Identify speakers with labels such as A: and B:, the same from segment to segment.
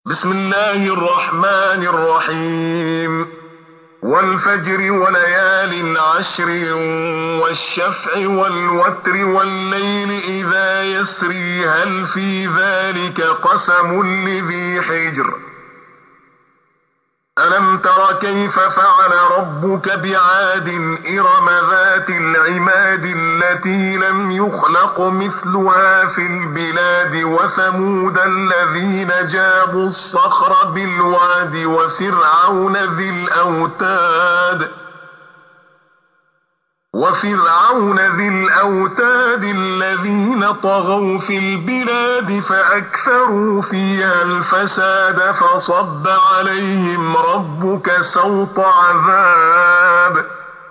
A: بسم الله الرحمن الرحيم. والفجر وليال عشر والشفع والوتر والليل إذا يسري هل في ذلك قسم لذي حجر ألم تر كيف فعل ربك بعاد إرم ذات العماد التي لم يخلق مثلها في البلاد وثمود الذين جابوا الصخر بالواد وفرعون ذي الأوتاد الذين طغوا في البلاد فأكثروا فيها الفساد فصب عليهم ربك سوط عذاب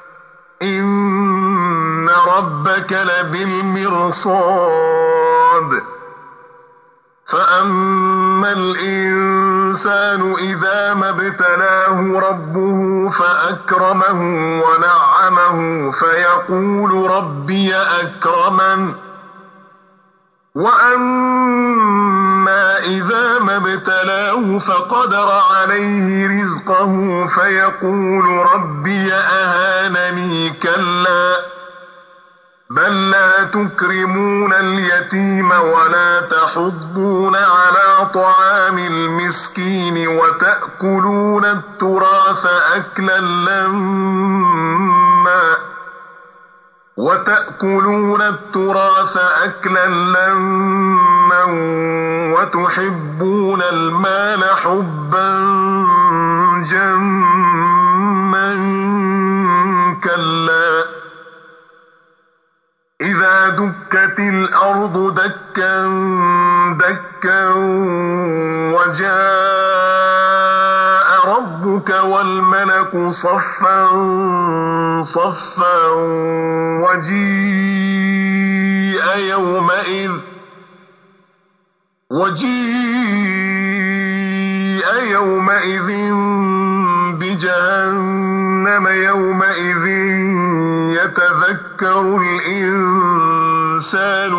A: إن ربك لبالمرصاد فأما الإنسان إذا ما ابتلاه ربه فأكرمه ونعمه فيقول ربي أكرمن وأما إذا ما ابتلاه فقدر عليه رزقه فيقول ربي أهانني كلا بل لا تكرمون اليتيم ولا تحضون على طعام المسكين وتأكلون التراث أكلا لما وتحبون المال حبا جما كلا إذا دكت الأرض دكا دكا وجاء ربك والملك صفا صفا وجيء يومئذ بجهنم يومئذ يتذكر الإنسان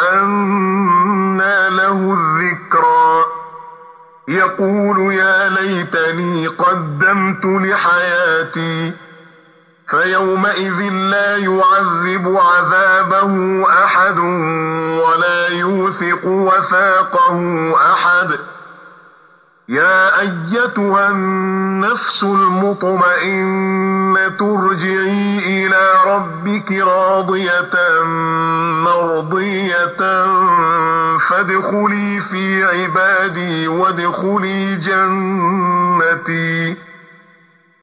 A: وأنى له الذكرى يقول يا ليتني قدمت لحياتي فيومئذ لا يعذب عذابه أحد ولا يوثق وثاقه أحد يا أيتها النفس المطمئنة ارجعي إلى ربك راضية مرضية فادخلي في عبادي وادخلي جنتي